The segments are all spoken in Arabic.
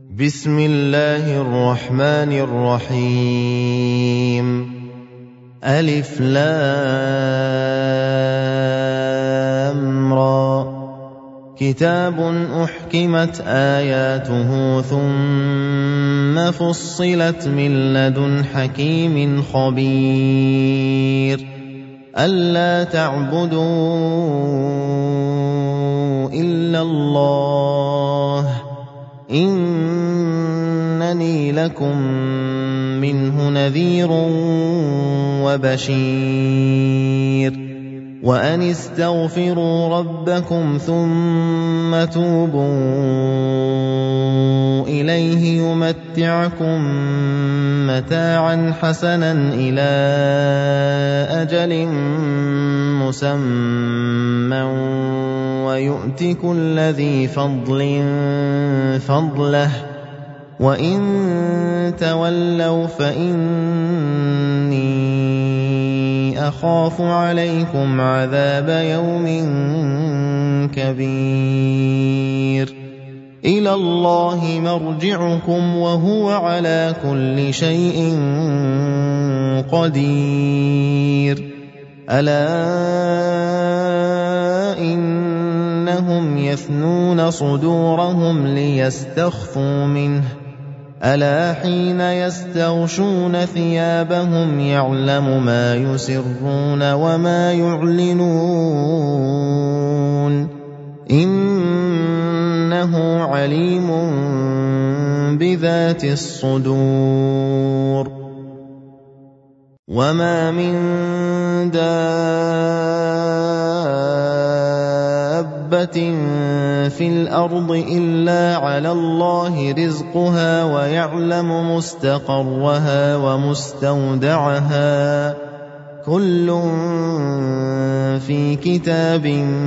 بسم الله الرحمن الرحيم ألف لام را كتاب أحكمت آياته ثم فصلت من لدن حكيم خبير ألا تعبدوا إلا الله إنني لكم منه نذير وبشير وأن استغفروا ربكم ثم توبوا إليه يمتعكم متاعا حسنا إلى أجل مسمى ويؤت كل ذي فضل فضله وإن تولوا فإني أخاف عليكم عذاب يوم كبير إلى الله مرجعكم وهو على كل شيء قدير ألا إنهم يثنون صدورهم ليستخفوا منه ألا حين يستغشون ثيابهم يعلم ما يسرون وما يعلنون إنه عليم بذات الصدور وما من دابة في الأرض إلا على الله رزقها ويعلم مستقرها ومستودعها كل في كتاب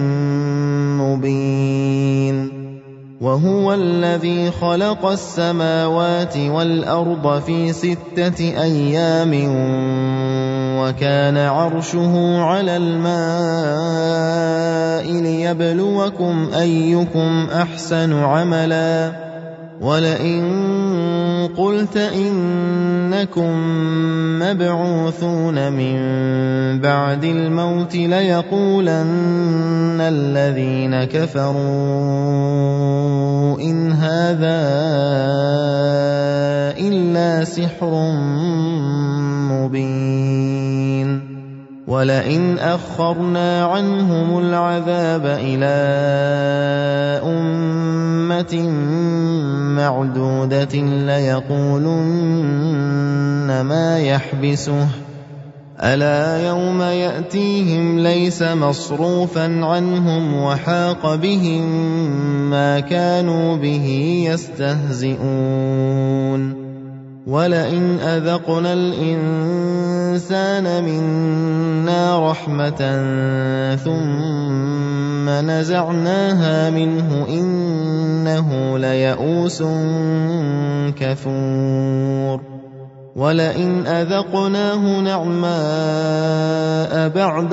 مبين وهو الذي خلق السماوات والأرض في 6 أيام وكان عرشه على الماء ليبلوكم أيكم أحسن عملا ولئن قلت إنكم مبعوثون من بعد الموت ليقولن الذين كفروا إن هذا إلا سحر مبين ولئن أخرنا عنهم العذاب إلى أمة معدودة ليقولن ما يحبسه ألا يوم يأتيهم ليس مصروفا عنهم وحاق بهم ما كانوا به يستهزئون ولئن أذقنا الإنسان منا رحمة ثم نزعناها منه إنه ليئوس كفور ولئن أذقناه نعماء بعد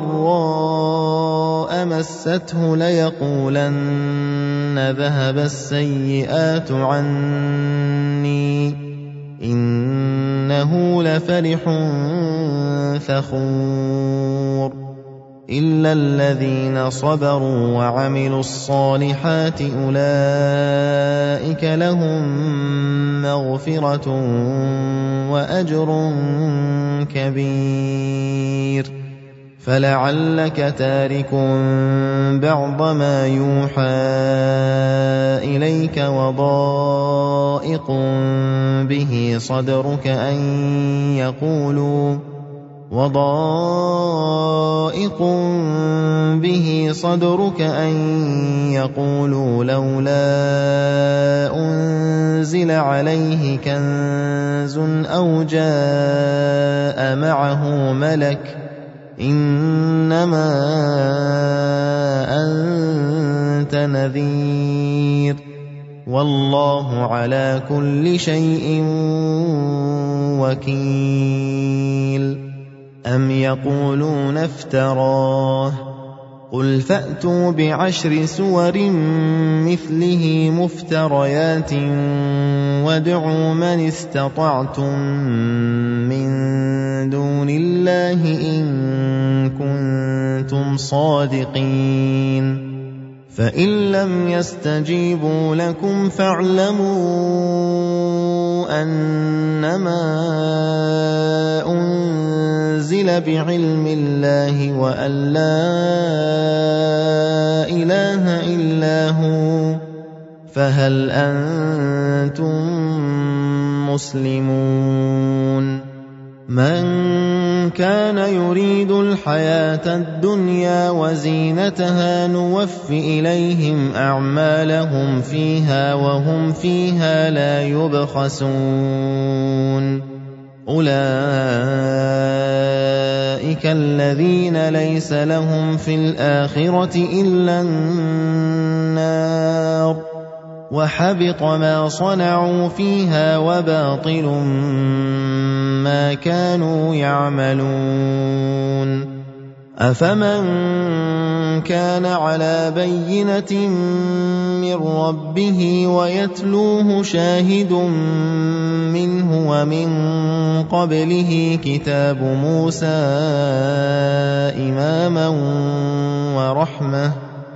ضراء مسته ليقولن ذهب السيئات عني إنه لفرح فخور إلا الذين صبروا وعملوا الصالحات أولئك لهم مغفرة وأجر كبير فلعلك تارك بعض ما يوحى إليك وضائق به صدرك أن يقولوا لولا أنزل عليه كنز أو جاء معه ملك إنما أنت نذير والله على كل شيء وكيل أم يقولون افتراه قُلْ فَأْتُوا بِعَشْرِ سُوَرٍ مِثْلِهِ مُفْتَرَيَاتٍ وَادْعُوا مَنِ اسْتَطَعْتُم مِّن دُونِ اللَّهِ إِن كُنتُمْ صَادِقِينَ فَإِن لَّمْ يَسْتَجِيبُوا لَكُمْ فَاعْلَمُوا أَنَّمَا أُنزِلَ بِعِلْمِ اللَّهِ وَأَن لَّا إِلَٰهَ إِلَّا هُوَ فَهَلْ أَنتُم مُّسْلِمُونَ مَن كَانَ يُرِيدُ الْحَيَاةَ الدُّنْيَا وَزِينَتَهَا نُوَفِّ إِلَيْهِمْ أَعْمَالَهُمْ فِيهَا وَهُمْ فِيهَا لَا يُبْخَسُونَ أُولَٰئِكَ الَّذِينَ لَيْسَ لَهُمْ فِي الْآخِرَةِ إِلَّا النَّارُ وَحَبِطَ مَا صَنَعُوا فِيهَا وَبَاطِلٌ مَا كَانُوا يَعْمَلُونَ أَفَمَن كَانَ عَلَىٰ بَيِّنَةٍ مِّن رَّبِّهِ وَيَتْلُوهُ شَاهِدٌ مِّنْهُ وَمِن قَبْلِهِ كِتَابُ مُوسَىٰ إِمَامًا وَرَحْمَةً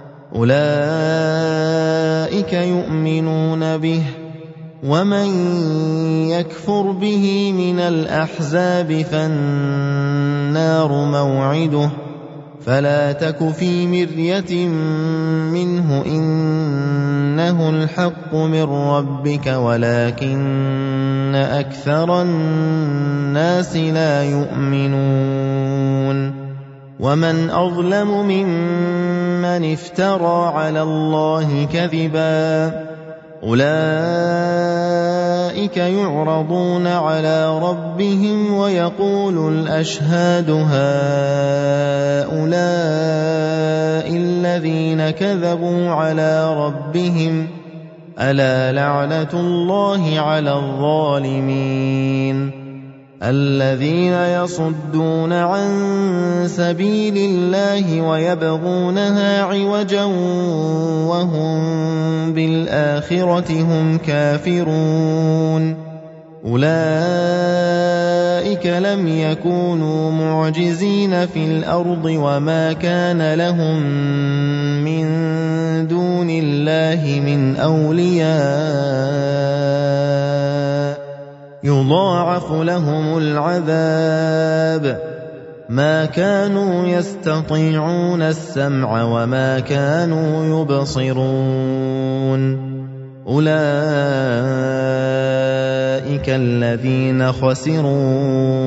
أُولَٰئِكَ يُؤْمِنُونَ بِهِ وَمَن يَكْفُرْ بِهِ مِنَ الْأَحْزَابِ فَالنَّارُ مَوْعِدُهُ فَلَا تَكُ فِي مِرْيَةٍ مِّنْهُ إِنَّهُ الْحَقُّ مِن رَّبِّكَ وَلَٰكِنَّ أَكْثَرَ النَّاسِ لَا يُؤْمِنُونَ وَمَنْ أَظْلَمُ مِمَّنِ افْتَرَىٰ عَلَى اللَّهِ كَذِبًا أُولَٰئِكَ يُعْرَضُونَ عَلَىٰ رَبِّهِمْ وَيَقُولُ الْأَشْهَادُ هَٰؤُلَاءِ الَّذِينَ كَذَبُوا عَلَىٰ رَبِّهِمْ أَلَا لَعْنَةُ اللَّهِ عَلَى الظَّالِمِينَ الَّذِينَ يَصُدُّونَ عَن سَبِيلِ اللَّهِ وَيَبْغُونَهَا عِوَجًا وَهُم بِالْآخِرَةِ هُمْ كَافِرُونَ أُولَئِكَ لَمْ يَكُونُوا مُعْجِزِينَ فِي الْأَرْضِ وَمَا كَانَ لَهُم مِّن دُونِ اللَّهِ مِنْ أَوْلِيَاءَ يُضَاعَفُ لَهُمُ الْعَذَابُ مَا كَانُوا يَسْتَطِيعُونَ السَّمْعَ وَمَا كَانُوا يُبْصِرُونَ أُولَئِكَ الَّذِينَ خَسِرُوا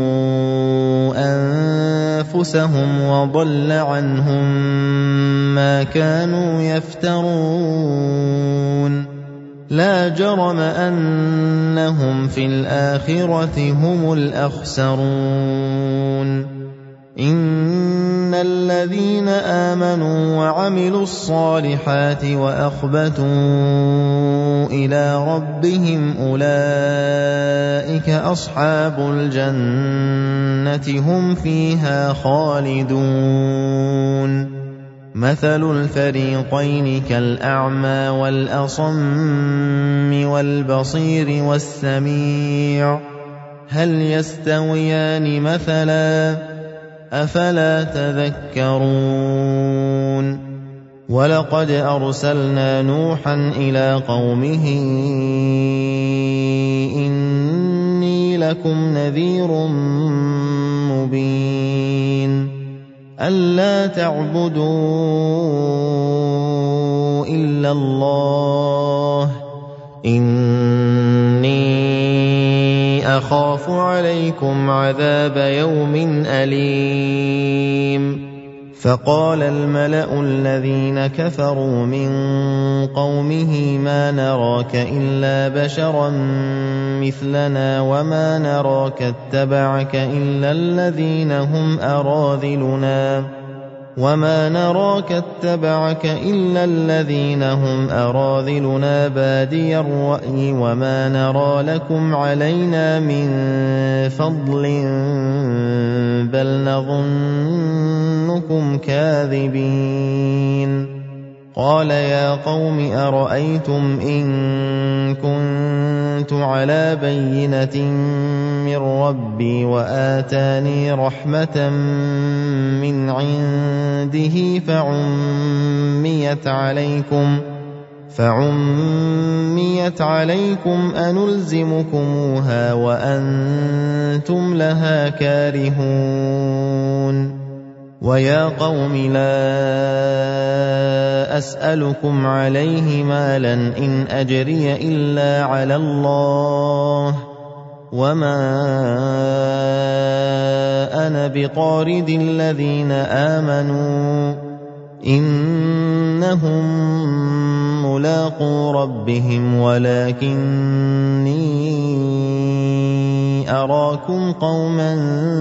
أَنفُسَهُمْ وَضَلَّ عَنْهُم مَّا كَانُوا يَفْتَرُونَ لَا جَرَمَ أَنَّهُمْ فِي الْآخِرَةِ هُمُ الْأَخْسَرُونَ إِنَّ الَّذِينَ آمَنُوا وَعَمِلُوا الصَّالِحَاتِ وَأَخْبَتُوا إِلَىٰ رَبِّهِمْ أُولَٰئِكَ أَصْحَابُ الْجَنَّةِ هُمْ فِيهَا خَالِدُونَ مَثَلُ الْفَرِيقَيْنِ كَالْأَعْمَىٰ وَالْأَصَمِّ وَالْبَصِيرِ وَالسَّمِيعِ هَلْ يَسْتَوِيَانِ مَثَلًا أَفَلَا تَذَكَّرُونَ وَلَقَدْ أَرْسَلْنَا نُوحًا إِلَىٰ قَوْمِهِ إِنِّي لَكُمْ نَذِيرٌ مُّبِينٌ أَلَّا تَعْبُدُوا إِلَّا اللَّهَ إِنِّي أَخَافُ عَلَيْكُمْ عَذَابَ يَوْمٍ أَلِيمٍ فَقَالَ الْمَلَأُ الَّذِينَ كَفَرُوا مِن قَوْمِهِ مَا نَرَاكَ إِلَّا بَشَرًا مِثْلَنَا وَمَا نَرَاكَ اتَّبَعَكَ إِلَّا الَّذِينَ هُمْ أَرَاذِلُنَا وما نراك اتبعك إلا الذين هم أراذلنا بادي الرأي وما نرى لكم علينا من فضل بل نظنكم كاذبين قال يا قوم أرأيتم إن كنت على بينة من ربي وآتاني رحمة من عنده فعميت عليكم أنلزمكموها وأنتم لها كارهون ويا قوم لا أسألكم عليه مالا إن أجري إلا على الله وما أنا بطارد الذين آمنوا إنهم ملاقو ربهم ولكني أراكم قوما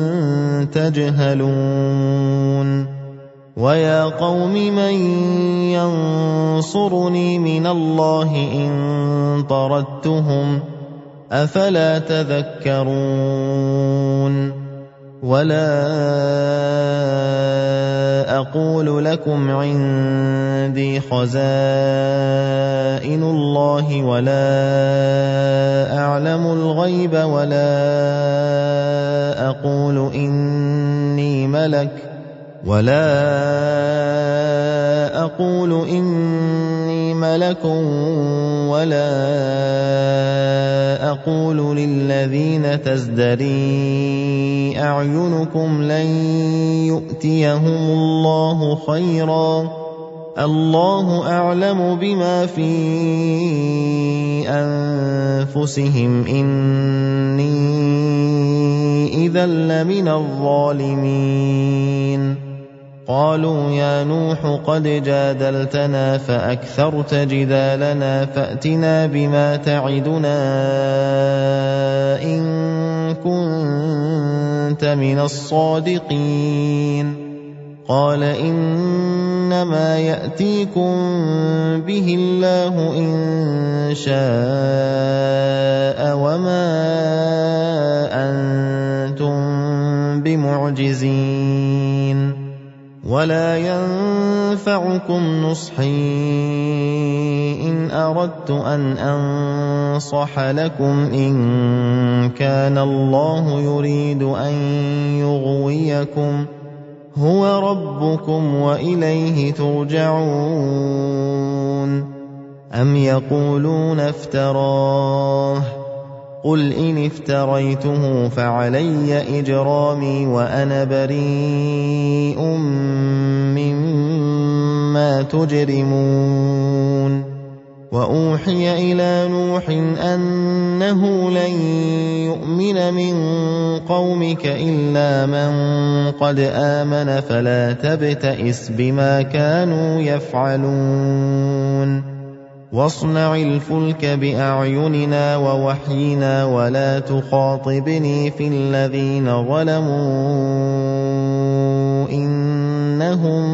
تجهلون ويا قوم من ينصرني من الله إن طردتهم أفلا تذكرون ولا أقول لكم عندي خزائن الله ولا أعلم الغيب ولا أقول إني ملك ولا أقول للذين تزدري أعينكم لن يؤتيهم الله خيرا الله أعلم بما في أنفسهم إني إذا لمن الظالمين قالوا يا نوح قد جادلتنا فأكثرت جدالنا فأتنا بما تعدنا إن كنت من الصادقين قال إنما يأتيكم به الله إن شاء وما أنتم بمعجزين ولا ينفعكم نصحي إن أردت أن أنصح لكم إن كان الله يريد أن يغويكم هو ربكم وإليه ترجعون أم يقولون افتراه قل إن افتريته فعلي إجرامي وأنا بريء مما تجرمون وأوحي إلى نوح أنه لن يؤمن من قومك إلا من قد آمن فلا تبتئس بما كانوا يفعلون واصنع الفلك بأعيننا ووحينا ولا تخاطبني في الذين ظلموا إنهم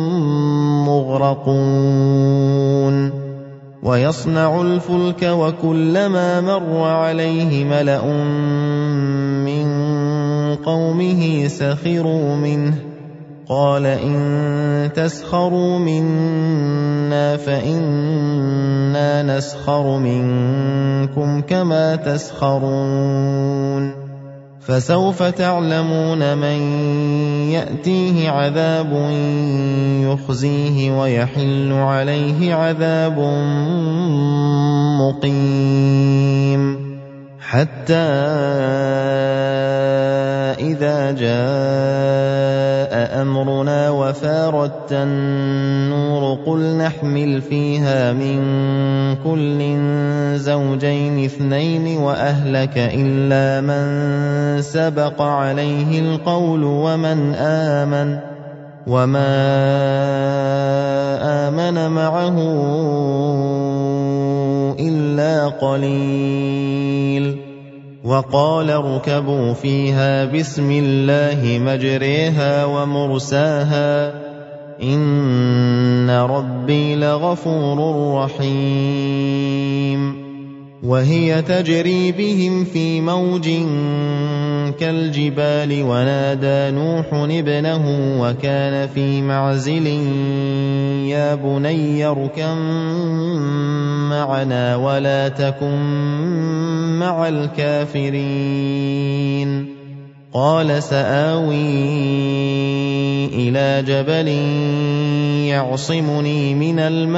مغرقون ويصنع الفلك وكلما مر عليه ملأ من قومه سخروا منه قال إن تسخروا منا فإنا نسخر منكم كما تسخرون فسوف تعلمون من يأتيه عذاب يخزيه ويحل عليه عذاب مقيم حتى إذا جاء أمرنا وفارت النور قل نحمل فيها من كل زوجين اثنين وأهلك إلا من سبق عليه القول وما آمن معه إلا قليل وقال اركبوا فيها بسم الله مجريها ومرساها إِنَّ رَبِّي لَغَفُورٌ رَّحِيمٌ وَهِيَ تَجْرِي بِهِمْ فِي مَوْجٍ كَالْجِبَالِ ونادى نوح ابنه وكان في معزل يا بني اركب معنا ولا تكن مع الكافرين قال سآوي إلى جبل يعصمني من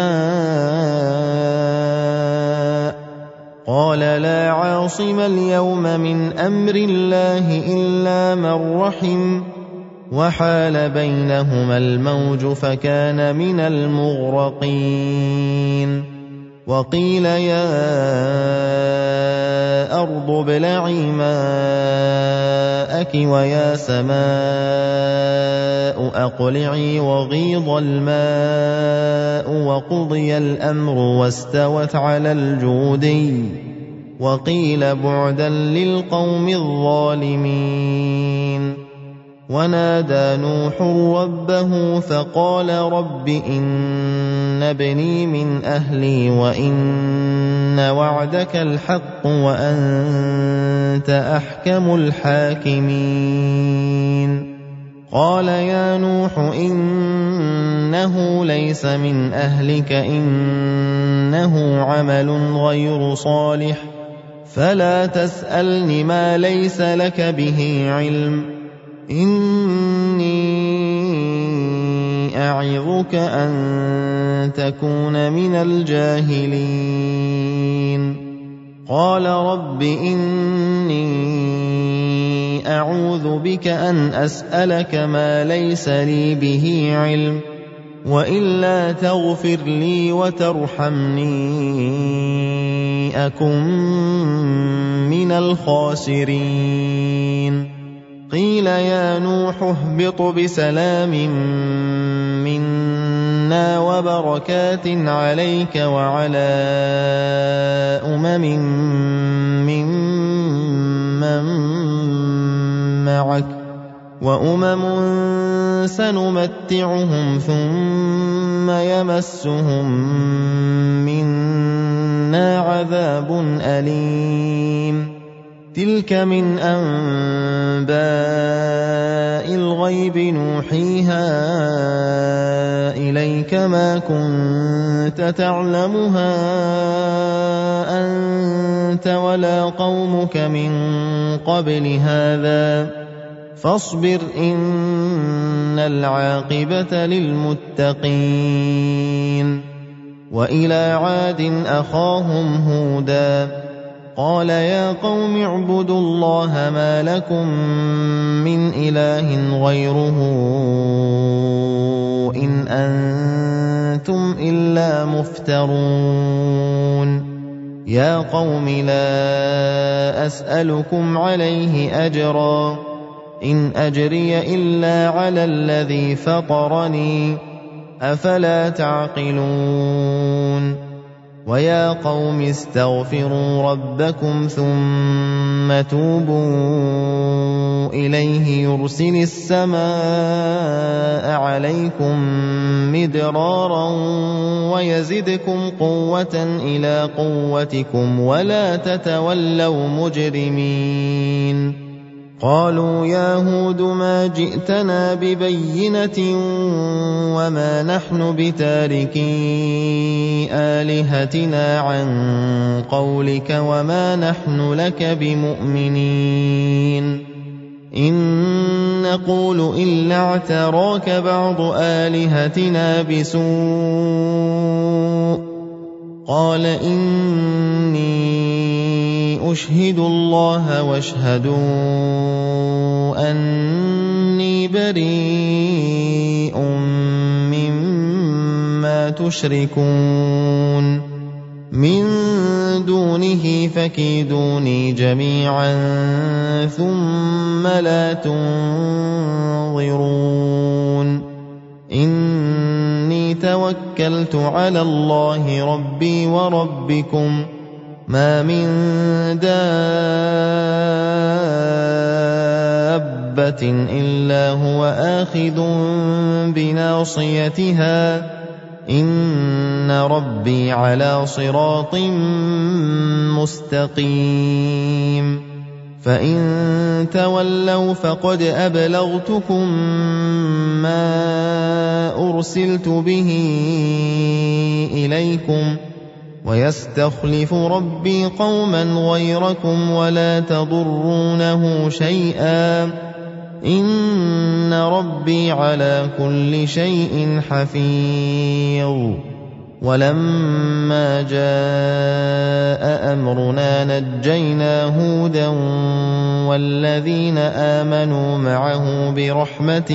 الماء قال لا عاصم اليوم من أمر الله إلا من رحم وحال بينهما الموج فكان من المغرقين وقيل يا أرض ابلعي ماءك ويا سماء أقلعي وغيض الماء وقضي الأمر واستوت على الجودي وقيل بعدا للقوم الظالمين ونادى نوح ربه فقال رب إن ابني من أهلي وإن وعدك الحق وأنت أحكم الحاكمين قال يا نوح إنه ليس من أهلك إنه عمل غير صالح فلا تسألني ما ليس لك به علم إني أعظك أن تكون من الجاهلين قال رب إني أعوذ بك أن أسألك ما ليس لي به علم وإلا تغفر لي وترحمني أكن من الخاسرين قيل يا نوح اهبط بسلام منا وبركات عليك وعلى ممن معك وأمم سنمتعهم ثم يمسهم منا عذاب أليم تلك من أنباء الغيب نوحيها إليك ما كنت تعلمها أنت ولا قومك من قبل هذا فاصبر إن العاقبة للمتقين وإلى عاد أخاهم هودا قال يا قوم اعبدوا الله ما لكم من إله غيره إن أنتم إلا مفترون يا قوم لا أسألكم عليه أجرا إن أجري إلا على الذي فطرني أفلا تعقلون ويا قوم استغفروا ربكم ثم توبوا إليه يرسل السماء عليكم مدرارا ويزدكم قوة إلى قوتكم ولا تتولوا مجرمين قالوا يا هود ما جئتنا ببينة وما نحن بتاركي آلهتنا عن قولك وما نحن لك بمؤمنين إن نقول إلا اعتراك بعض آلهتنا بسوء قال إني أشهد الله واشهدوا أني بريء مما تشركون من دونه فكيدوني جميعا ثم لا تنظرون إني توكلت على الله ربي وربكم ما من دابة دَابَّةٍ إِلَّا هُوَ آخِذٌ بِنَاصِيَتِهَا إِنَّ رَبِّي عَلَى صِرَاطٍ مُسْتَقِيمٍ فَإِن تَوَلَّوْا فَقَدْ أَبْلَغْتُكُم مَّا أُرْسِلْتُ بِهِ إِلَيْكُمْ وَيَسْتَخْلِفُ رَبِّي قَوْمًا غَيْرَكُمْ وَلَا تَضُرُّونَهُ شَيْئًا إِنَّ رَبِّي عَلَى كُلِّ شَيْءٍ حَفِيظٌ وَلَمَّا جَاءَ أَمْرُنَا نَجَّيْنَا هُودًا وَالَّذِينَ آمَنُوا مَعَهُ بِرَحْمَةٍ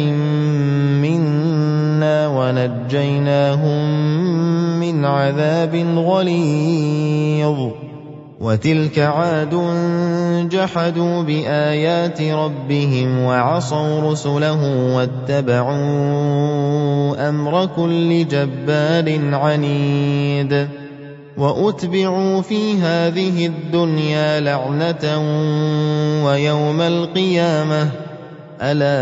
مِنَّا وَنَجَّيْنَاهُم مِّنْ عَذَابٍ غَلِيظٍ وَتِلْكَ عَادٌ جَحَدُوا بِآيَاتِ رَبِّهِمْ وَعَصَوْا رُسُلَهُ وَاتَّبَعُوا أَمْرَ كُلِّ جَبَّارٍ عَنِيدٍ وَأُتْبِعُوا فِي هَٰذِهِ الدُّنْيَا لَعْنَةً وَيَوْمَ الْقِيَامَةِ أَلَا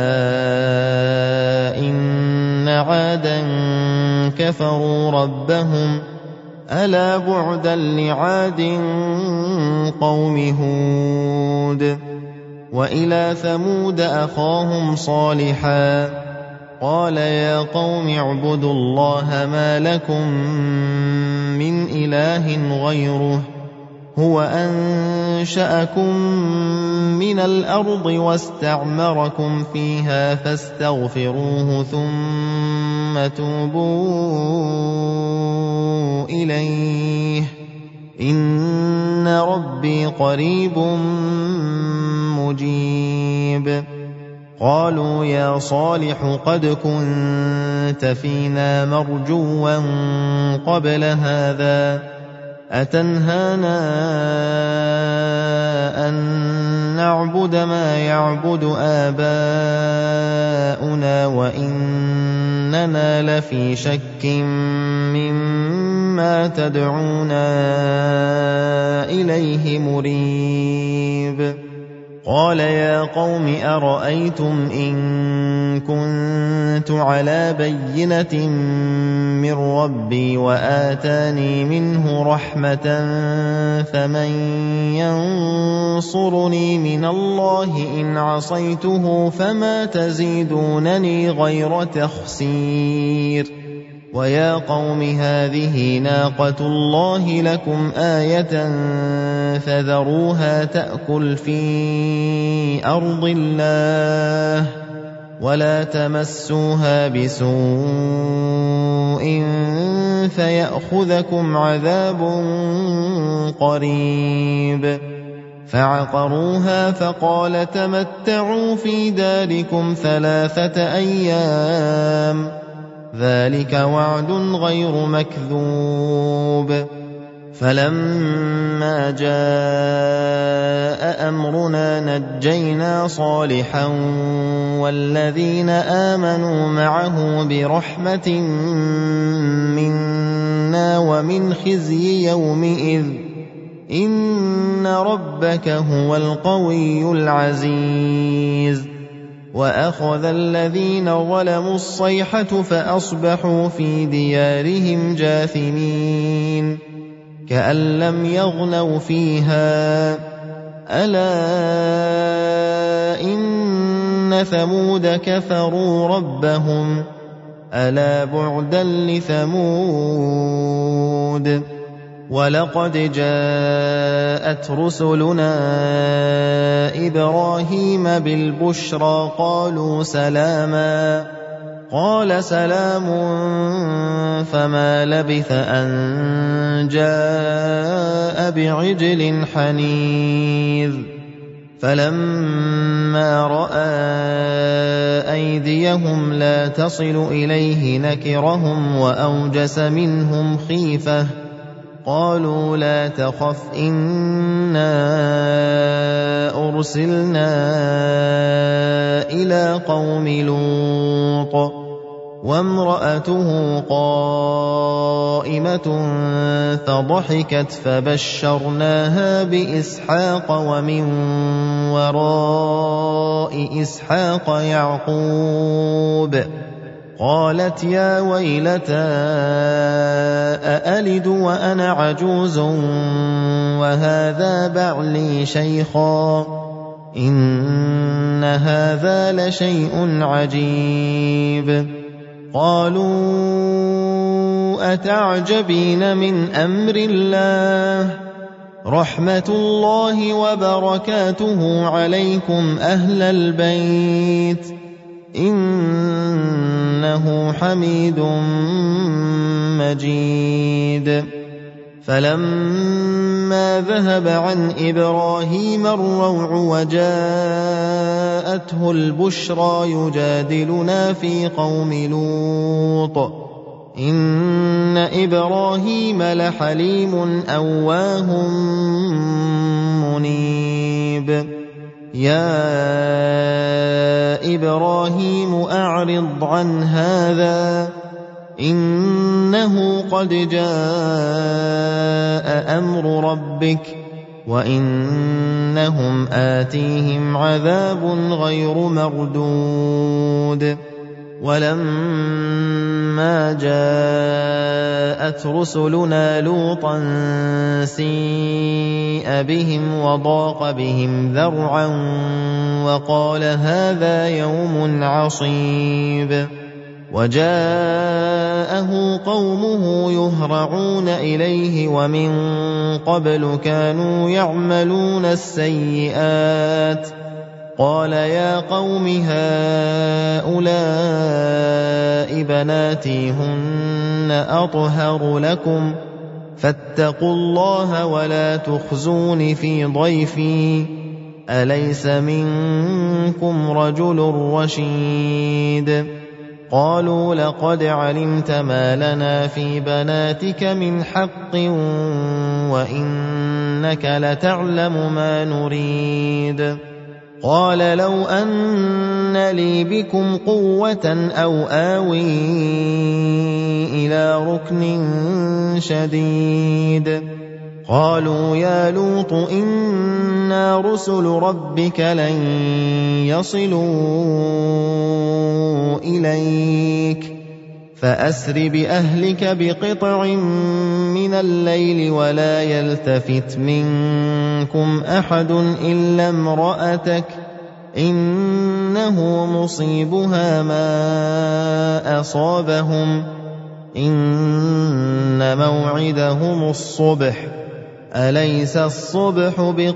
إِنَّ عَادًا كَفَرُوا رَبَّهُمْ أَلَا بُعْدًا لِّعَادٍ قَوْمِ هُودٍ وَإِلَىٰ ثَمُودَ أَخَاهُمْ صَالِحًا قَالَ يَا قَوْمِ اعْبُدُوا اللَّهَ مَا لَكُم مِّنْ إِلَٰهٍ غَيْرُهُ هُوَ أَنشَأَكُم مِّنَ الْأَرْضِ وَاسْتَعْمَرَكُمْ فِيهَا فَاسْتَغْفِرُوهُ ثُمَّ تُوبُوا إِلَيْهِ إِنَّ رَبِّي قَرِيبٌ مُّجِيبٌ قَالُوا يَا صَالِحُ قَدْ كُنتَ فِينَا مَرْجُوًّا قَبْلَ هَٰذَا أَتَنْهَانَا أَن نَّعْبُدَ مَا يَعْبُدُ آبَاؤُنَا وَإِنَّنَا لَفِي شَكٍّ مِّمَّا تَدْعُونَا إِلَيْهِ مُرِيبٍ قَالَ يَا قَوْمِ أَرَأَيْتُمْ إِن كُنتُ عَلَىٰ بَيِّنَةٍ مِّن رَّبِّي وَآتَانِي مِنْهُ رَحْمَةً فَمَن يَنصُرُنِي مِنَ اللَّهِ إِنْ عَصَيْتُهُ فَمَا تَزِيدُونَنِي غَيْرَ تَخْسِيرٍ وَيَا قَوْمِ هَٰذِهِ نَاقَةُ اللَّهِ لَكُمْ آيَةً فَذَرُوهَا تَأْكُلْ فِي أَرْضِ اللَّهِ وَلَا تَمَسُّوهَا بِسُوءٍ فَيَأْخُذَكُمْ عَذَابٌ قَرِيبٌ فَعَقَرُوهَا فَقَالَ تَمَتَّعُوا فِي دَارِكُمْ 3 أيام ذَلِكَ وَعْدٌ غَيْرُ مَكْذُوبٍ فَلَمَّا جَاءَ أَمْرُنَا نَجَّيْنَا صَالِحًا وَالَّذِينَ آمَنُوا مَعَهُ بِرَحْمَةٍ مِّنَّا وَمِنْ خِزْيِ يَوْمِئِذٍ إِنَّ رَبَّكَ هُوَ الْقَوِيُّ الْعَزِيزُ وَأَخَذَ الَّذِينَ ظَلَمُوا الصَّيْحَةُ فَأَصْبَحُوا فِي دِيَارِهِمْ جَاثِمِينَ كَأَن لَّمْ يَغْنَوْا فِيهَا أَلَا إِنَّ ثَمُودَ كَفَرُوا رَبَّهُمْ أَلَا بُعْدًا لِّثَمُودَ وَلَقَدْ جَاءَتْ رُسُلُنَا إِبْرَاهِيمَ بِالْبُشْرَىٰ قَالُوا سَلَامًا قَالَ سَلَامٌ فَمَا لَبِثَ أَن جَاءَ بِعِجْلٍ حَنِيذٍ فَلَمَّا رَأَىٰ أَيْدِيَهُمْ لَا تَصِلُ إِلَيْهِ نَكِرَهُمْ وَأَوْجَسَ مِنْهُمْ خِيفَةً قَالُوا لَا تَخَفْ إِنَّا أُرْسِلْنَا إِلَىٰ قَوْمِ لُوطٍ وامرأته قائمة فضحكت فبشرناها بإسحاق ومن وراء إسحاق يعقوب قالت يا ويلتى أألد وأنا عجوز وهذا بعلي شيخا إن هذا لشيء عجيب قالوا أتعجبين من أمر الله رحمة الله وبركاته عليكم أهل البيت إنه حميد مجيد فلما ذهب عن إبراهيم الروع وجاءته البشرى يجادلنا في قوم لوط إن إبراهيم لحليم أواه منيب يا إبراهيم أعرض عن هذا إنه قد جاء أمر ربك وإنهم آتيهم عذاب غير مردود ولما جاءت رسلنا لوطا سيء بهم وضاق بهم ذرعا وقال هذا يوم عصيب وجاءه قومه يهرعون إليه ومن قبل كانوا يعملون السيئات قال يا قوم هؤلاء بناتي هن أطهر لكم فاتقوا الله ولا تخزون في ضيفي أليس منكم رجل رشيد قالوا لقد علمت ما لنا في بناتك من حق وإنك لتعلم ما نريد قال لو أن لي بكم قوة أو آوي إلى ركن شديد قالوا يا لوط إنا رسل ربك لن يصلوا إليك فأسر بأهلك بقطع من الليل ولا يلتفت منكم أحد إلا امرأتك إنه مصيبها ما أصابهم إن موعدهم الصبح أليس الصبح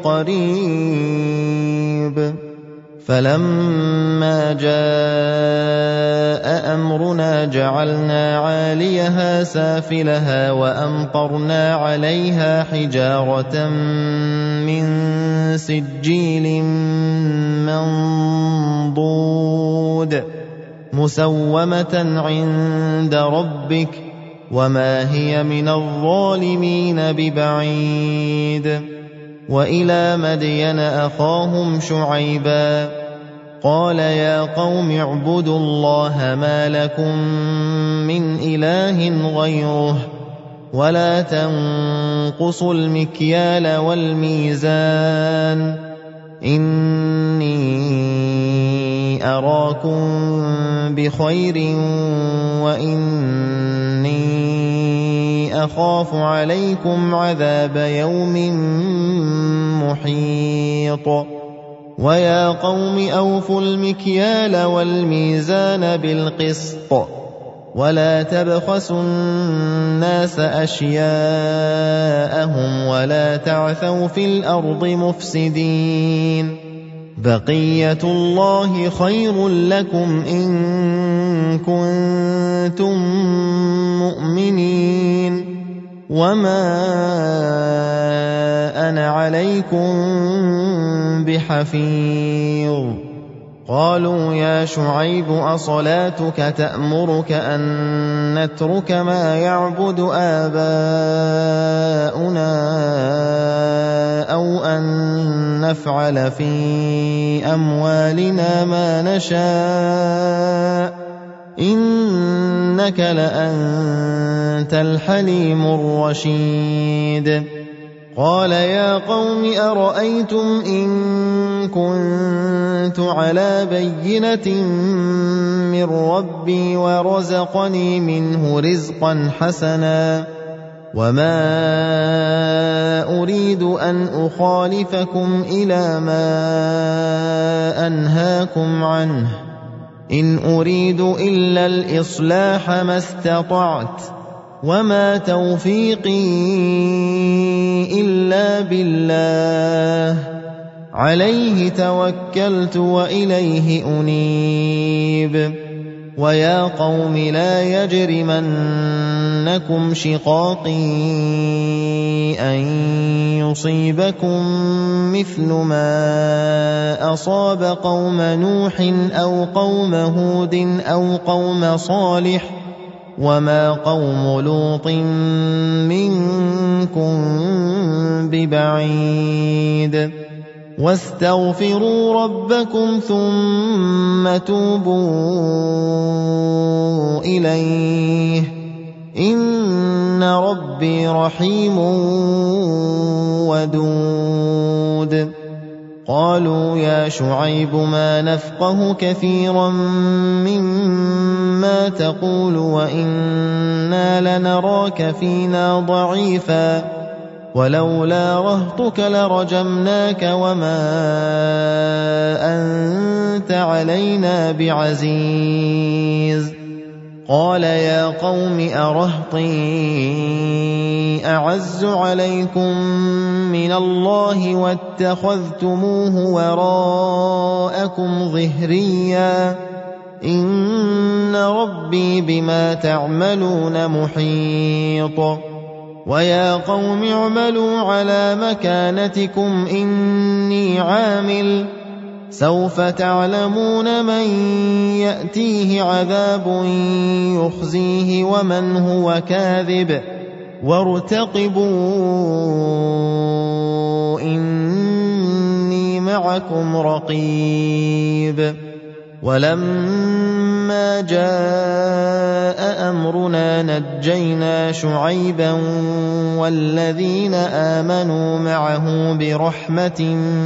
بقريب فلما جاء أمرنا جعلنا عاليها سافلها وأمطرنا عليها حجارة من سجيل منضود مسومة عند ربك وما هي من الظالمين ببعيد وإلى مدين أخاهم شعيبا قال يا قوم اعبدوا الله ما لكم من إله غيره ولا تنقصوا المكيال والميزان إني أراكم بخير وإني أخاف عليكم عذاب يوم محيط ويا قوم أوفوا المكيال والميزان بالقسط ولا تبخسوا الناس أشياءهم ولا تعثوا في الأرض مفسدين بقية الله خير لكم إن كنتم مؤمنين وما أنا عليكم بحفيظ قالوا يا شعيب أصلاتك تأمرك أن نترك ما يعبد آباؤنا أو أن نفعل في أموالنا ما نشاء إنك لأنت الحليم الرشيد قال يا قوم أرأيتم إن كنت على بينة من ربي ورزقني منه رزقا حسنا وما أريد أن أخالفكم إلى ما أنهاكم عنه إن أريد إلا الإصلاح ما استطعت وما توفيقي إلا بالله عليه توكلت وإليه أنيب ويا قوم لا يجرمنكم شقاقي أن يصيبكم مثل ما أصاب قوم نوح أو قوم هود أو قوم صالح وما قوم لوط منكم ببعيد واستغفروا ربكم ثم توبوا إليه إن ربي رحيم ودود قالوا يا شعيب ما نفقه كثيرا مما تقول وإنا لنراك فينا ضعيفا ولولا رهطك لرجمناك وما أنت علينا بعزيز قال يا قوم أرهطي أعز عليكم من الله واتخذتموه وراءكم ظهريا إن ربي بما تعملون محيط ويا قوم اعملوا على مكانتكم إني عامل سوف تعلمون من يأتيه عذاب يخزيه ومن هو كاذب وارتقبوا إني معكم رقيب ولما جاء أمرنا نجينا شعيبا والذين آمنوا معه برحمة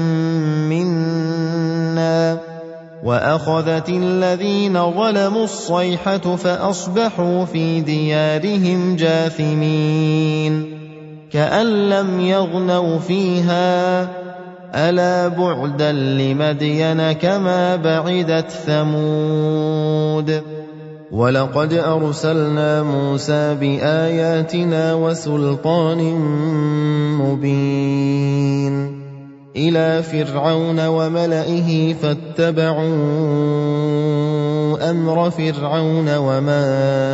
منا وأخذت الذين ظلموا الصيحة فأصبحوا في ديارهم جاثمين كأن لم يغنوا فيها ألا بعدا لمدين كما بعدت ثمود ولقد أرسلنا موسى بآياتنا وسلطان مبين إلى فرعون وملئه فاتبعوا أمر فرعون وما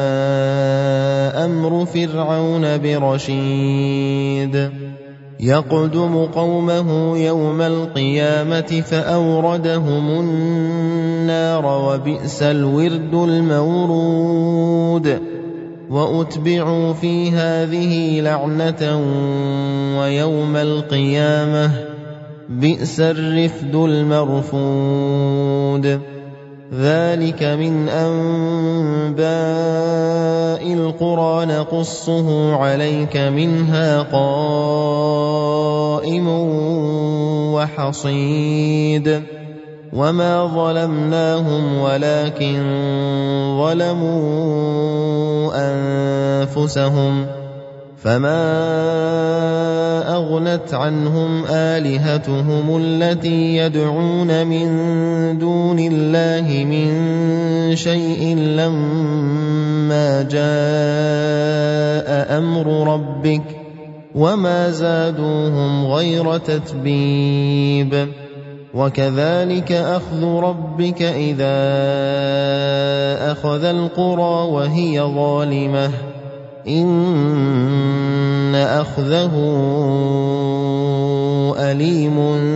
أمر فرعون برشيد يقدم قومه يوم القيامة فأوردهم النار وبئس الورد المورود وأتبعوا في هذه لعنة ويوم القيامة بئس الرفد المرفود ذلك من أنباء القرى نقصه عليك منها قائم وحصيد وما ظلمناهم ولكن ظلموا أنفسهم فما أغنت عنهم آلهتهم التي يدعون من دون الله من شيء لما جاء أمر ربك وما زادوهم غير تتبيب وكذلك أخذ ربك إذا أخذ القرى وهي ظالمة إن أخذه أليم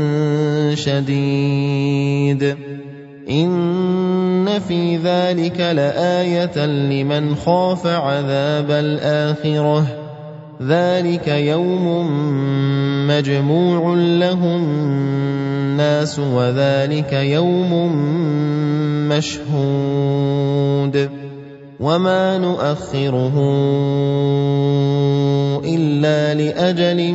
شديد إن في ذلك لآية لمن خاف عذاب الآخرة ذلك يوم مجموع له الناس وذلك يوم مشهود وما نؤخره إلا لأجل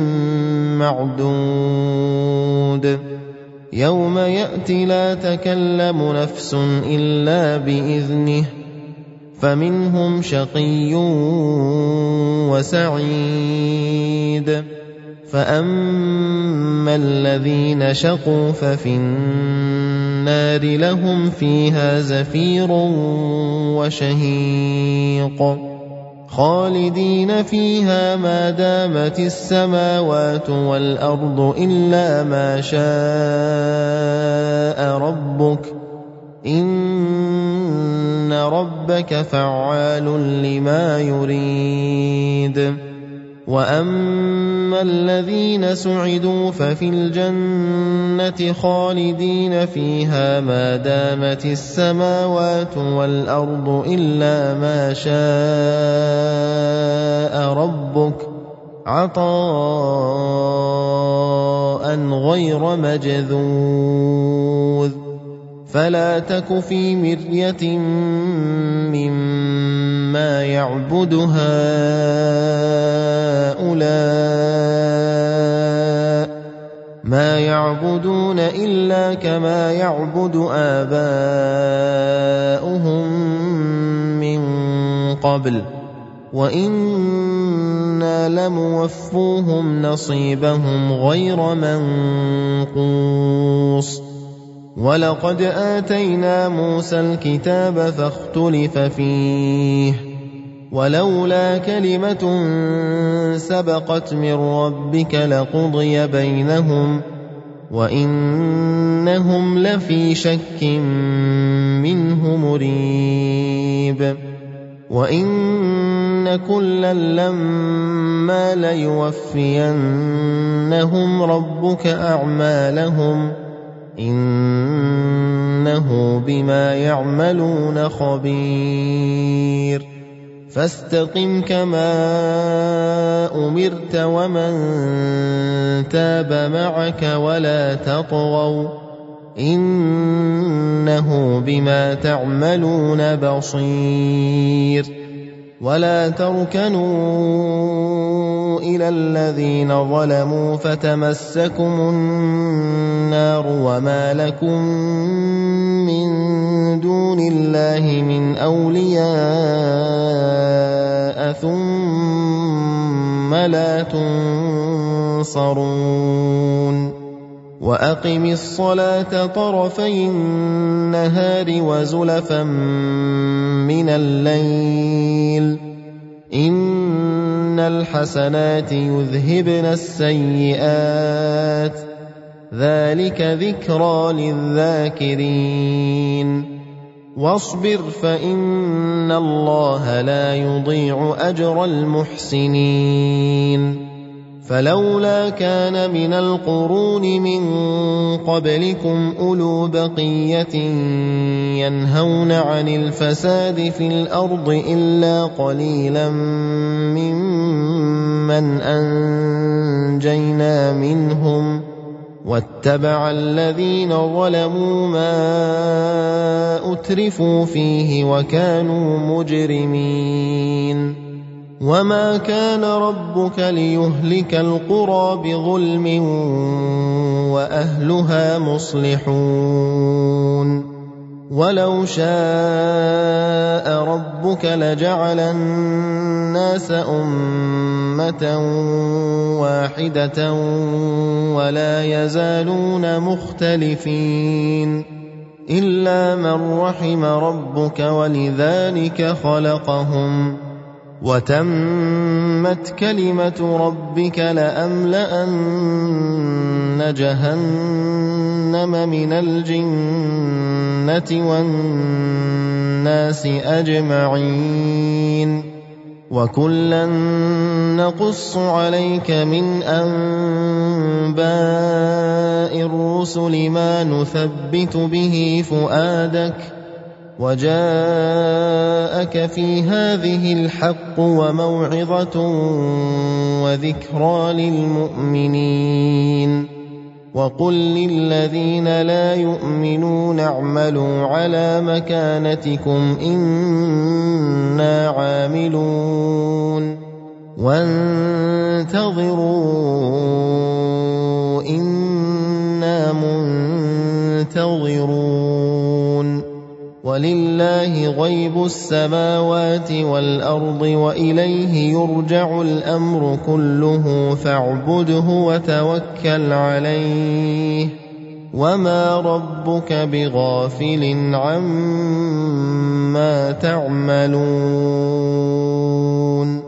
معدود يوم يأتي لا تكلم نفس إلا بإذنه فمنهم شقي وسعيد فأما الذين شقوا ففي النار لهم فيها زفير وشهيق خالدين فيها ما دامت السماوات والأرض إلا ما شاء ربك إن ربك فعال لما يريد وأما الذين سعدوا ففي الجنة خالدين فيها ما دامت السماوات والأرض إلا ما شاء ربك عطاء غير مجذوذ فلا تك في مرية مما يعبد هؤلاء ما يعبدون إلا كما يعبد آباؤهم من قبل وإنا لموفوهم نصيبهم غير منقوص ولقد آتينا موسى الكتاب فاختلف فيه ولولا كلمة سبقت من ربك لقضي بينهم وإنهم لفي شك منه مريب وإن كلا لما ليوفينهم ربك أعمالهم إنه بما يعملون خبير فاستقم كما أمرت ومن تاب معك ولا تطغوا إنه بما تعملون بصير ولا تركنوا إلى الذين ظلموا فتمسكم النار وما لكم من دون الله من أولياء ثم لا تنصرون وأقم الصلاة طرفي النهار وزلفا من الليل إن الحسنات يذهبن السيئات ذلك ذكرى للذاكرين واصبر فإن الله لا يضيع أجر المحسنين فلولا كان من القرون من قبلكم أولو بقية ينهون عن الفساد في الأرض إلا قليلا ممن أنجينا منهم واتبع الذين ظلموا ما أترفوا فيه وكانوا مجرمين وما كان ربك ليهلك القرى بظلم وأهلها مصلحون ولو شاء ربك لجعل الناس أمة واحدة ولا يزالون مختلفين إلا من رحم ربك ولذلك خلقهم وتمت كلمة ربك لأملأن جهنم من الجنة والناس أجمعين وكلا نقص عليك من أنباء الرسل ما نثبت به فؤادك وجاءك في هذه الحق وموعظة وذكرى للمؤمنين وقل للذين لا يؤمنون اعملوا على مكانتكم إنا عاملون وانتظروا إنا منتظرون ولله غيب السماوات والأرض وإليه يرجع الأمر كله فاعبده وتوكل عليه وما ربك بغافل عما تعملون